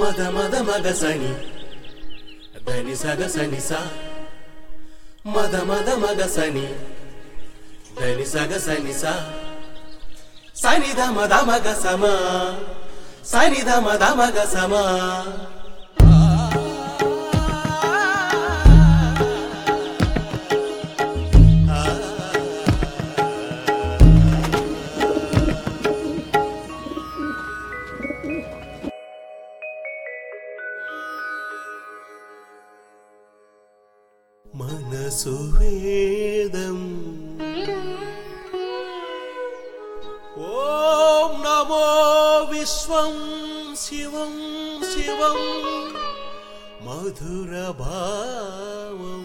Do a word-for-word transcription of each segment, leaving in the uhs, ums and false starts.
మద మద మగ సని దని సగ సని సా మద మద మగ సని దని సగ సని సా సని ద మద మగ సమా సని ద మద మగ సమా మనసు వేదం ఓం నమో విశ్వం శివం శివం మధుర భావం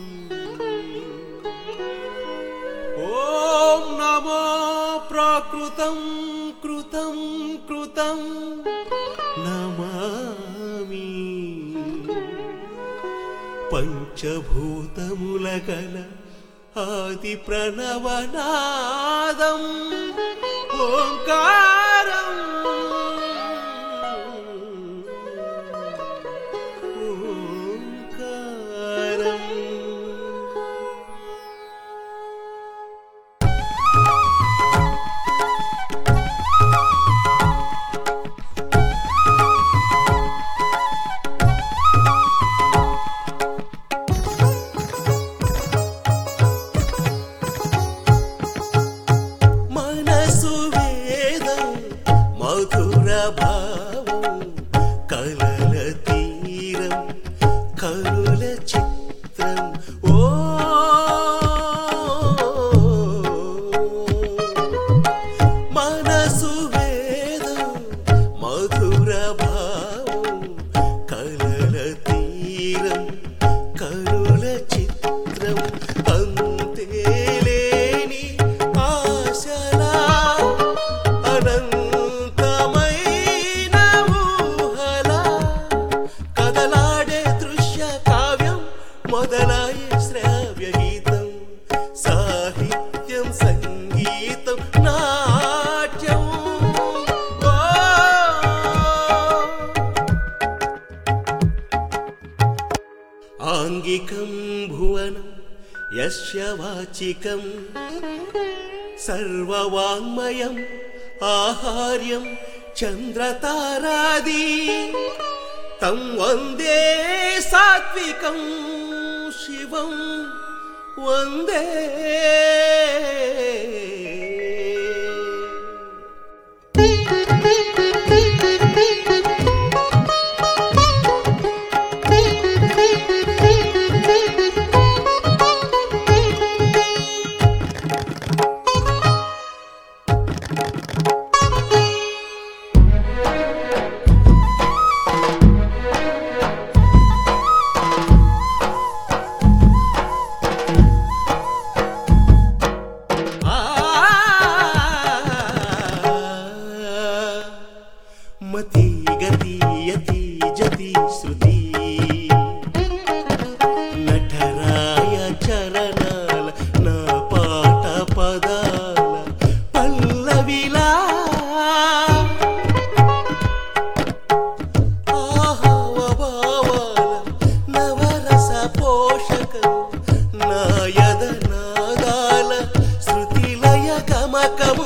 ఓం నమో ప్రాకృతం కృతం కృతం నమామి పంచభూతముల గల ఆది ప్రణవనాదం ఓంకారం ఓంకారం మధుర భావం కలల తీరం కరుల చిత్రం ఓ మనసు వేదం మధుర భావం కలల తీరం కరుల చిత్రం అంతేలేని ఆశలా అనంత మొదలాయ శ్రావ్య గీతం సాహిత్యం సంగీతం నాట్యం ఆంగికం భువనం యస్య వాచికం సర్వవాంగ్మయం ఆహార్యం చంద్రతారాది తం వందే సాత్వికం శివం వందే మతి గతి యతి జతి శృతి నటరాయ చరణాల నా పాట పదాల పల్లవిలా ఆహవ భావాల నవరస పోషకం నాయద నాదాల శృతిలయ గమకము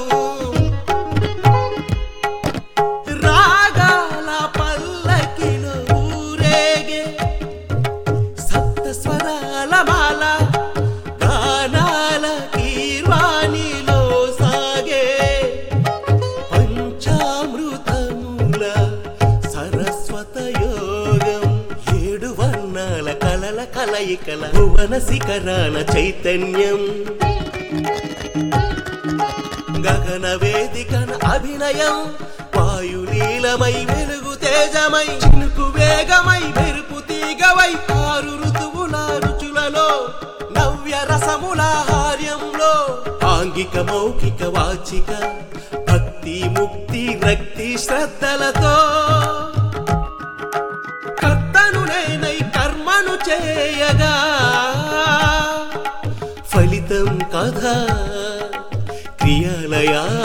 కలయికల భువన శిఖరాల చైతన్యం గగన వేదికన అభినయం వాయులీలమై వెలుగు తేజమై చినుకు వేగమై మెరుపు తీగవై ఆరు ఋతువుల రుచులలో నవ్య రసముల హార్యంలో ఆంగిక మౌఖిక వాచిక భక్తి ముక్తి రక్తి శ్రద్ధలతో కర్తను నేనై కర్మను చేయగా ఫలితం కథ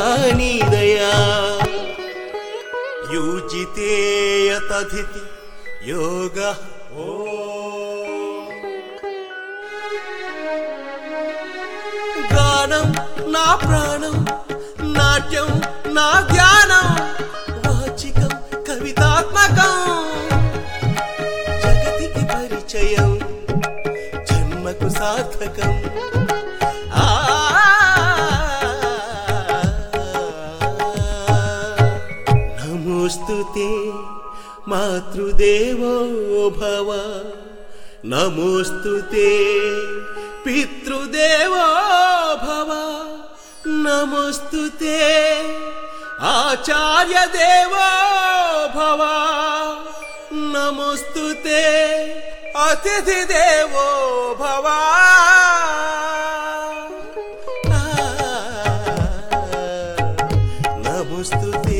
క్రియలయానిదయా యూజితే యతధితి యోగా ఓ గానం నా ప్రాణం, నాట్యం నా ధ్యానం, వాచికం కవితాత్మకం, జగతికి పరిచయం, జన్మకు సార్థకం. ఆ నమోస్తుతే మాతృదేవో భవ, నమోస్తుతే పితృదేవో భవ, నమోస్తుతే ఆచార్య దేవో భవ, నమోస్తుతే అతిథి దేవో భవ. నమోస్తుతే